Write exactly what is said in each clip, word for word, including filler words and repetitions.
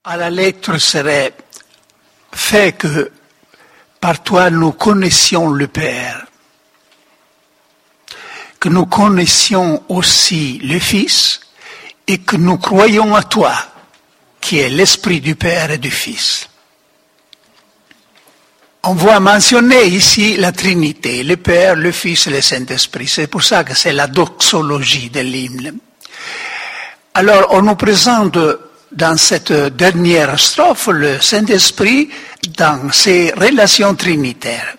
à la lettre serait fait que par toi nous connaissions le Père, que nous connaissions aussi le Fils et que nous croyons à toi, qui est l'Esprit du Père et du Fils. On voit mentionner ici la Trinité, le Père, le Fils et le Saint-Esprit. C'est pour ça que c'est la doxologie de l'hymne. Alors, on nous présente dans cette dernière strophe le Saint-Esprit dans ses relations trinitaires.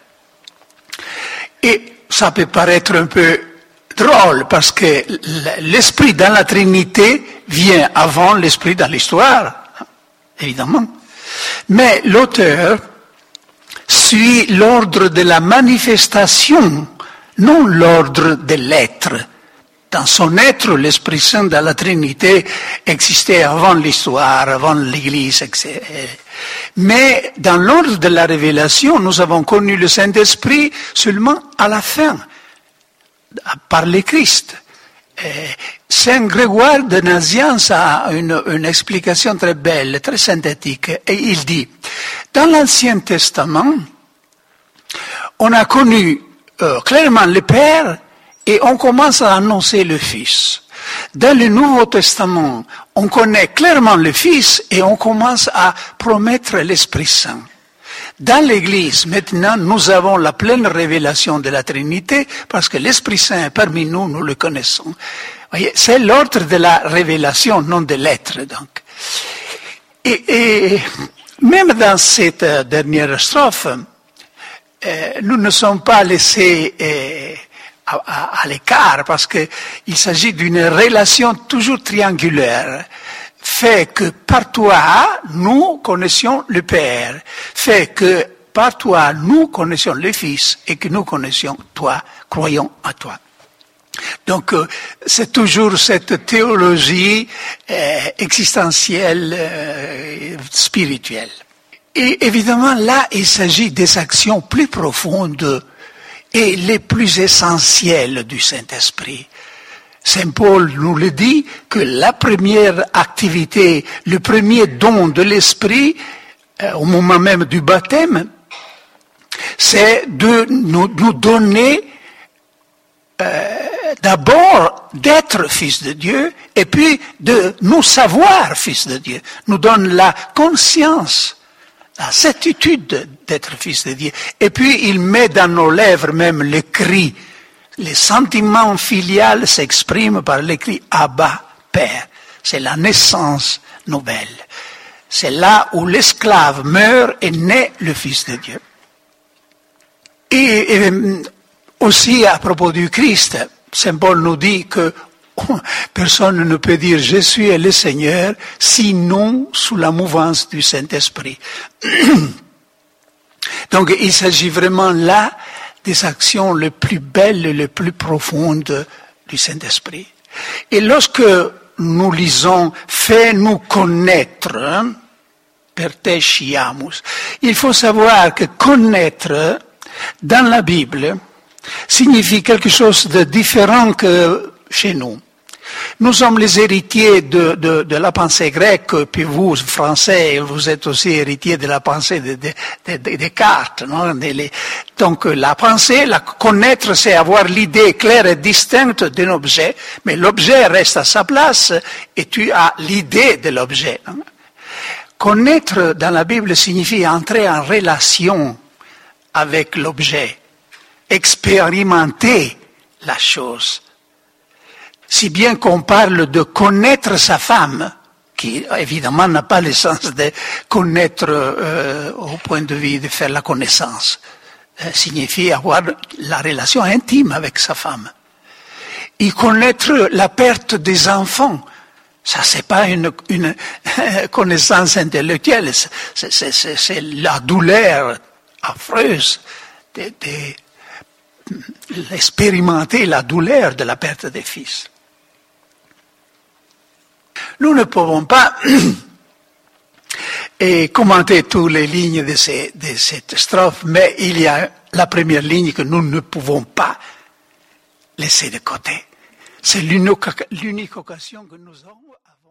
Et ça peut paraître un peu drôle parce que l'Esprit dans la Trinité vient avant l'Esprit dans l'histoire, évidemment. Mais l'auteur suit l'ordre de la manifestation, non l'ordre de l'être. Dans son être, l'Esprit Saint dans la Trinité existait avant l'histoire, avant l'Église, et cetera. Mais dans l'ordre de la révélation, nous avons connu le Saint-Esprit seulement à la fin, par le Christ. Saint Grégoire de Nazianze a une, une explication très belle, très synthétique, et il dit, dans l'Ancien Testament, on a connu euh, clairement le Père et on commence à annoncer le Fils. Dans le Nouveau Testament, on connaît clairement le Fils et on commence à promettre l'Esprit Saint. Dans l'Église, maintenant, nous avons la pleine révélation de la Trinité parce que l'Esprit Saint est parmi nous, nous le connaissons. Voyez, c'est l'ordre de la révélation, non de l'être, donc. Et, et même dans cette dernière strophe, euh, nous ne sommes pas laissés euh, à, à, à l'écart parce qu'il s'agit d'une relation toujours triangulaire. Fait que par toi, nous connaissions le Père. Fait que par toi, nous connaissions le Fils et que nous connaissions toi, croyons à toi. Donc, euh, c'est toujours cette théologie euh, existentielle, euh, spirituelle. Et évidemment, là, il s'agit des actions plus profondes et les plus essentielles du Saint-Esprit. Saint Paul nous le dit que la première activité, le premier don de l'Esprit, euh, au moment même du baptême, c'est de nous, nous donner euh, d'abord d'être fils de Dieu et puis de nous savoir fils de Dieu. Nous donne la conscience, la certitude d'être fils de Dieu. Et puis il met dans nos lèvres même le cri. Les sentiments filiales s'expriment par le cri « Abba, Père ». C'est la naissance nouvelle. C'est là où l'esclave meurt et naît le Fils de Dieu. Et, et aussi à propos du Christ, Saint Paul nous dit que personne ne peut dire « Je suis le Seigneur » sinon sous la mouvance du Saint-Esprit. Donc il s'agit vraiment là des actions les plus belles et les plus profondes du Saint-Esprit. Et lorsque nous lisons « Fais-nous connaître hein, », per te sciamus, il faut savoir que connaître dans la Bible signifie quelque chose de différent que chez nous. Nous sommes les héritiers de, de, de la pensée grecque, puis vous, Français, vous êtes aussi héritiers de la pensée de, de, de, de Descartes. Non? De les, donc la pensée, la connaître, c'est avoir l'idée claire et distincte d'un objet, mais l'objet reste à sa place et tu as l'idée de l'objet. Non? Connaître dans la Bible signifie entrer en relation avec l'objet, expérimenter la chose. Si bien qu'on parle de connaître sa femme, qui évidemment n'a pas le sens de connaître euh, au point de vue de faire la connaissance, euh, signifie avoir la relation intime avec sa femme. Et connaître la perte des enfants, ça c'est pas une, une connaissance intellectuelle, c'est, c'est, c'est, c'est la douleur affreuse de, de, d'expérimenter la douleur de la perte des fils. Nous ne pouvons pas et commenter toutes les lignes de, ces, de cette strophe, mais il y a la première ligne que nous ne pouvons pas laisser de côté. C'est l'unique, l'unique occasion que nous avons.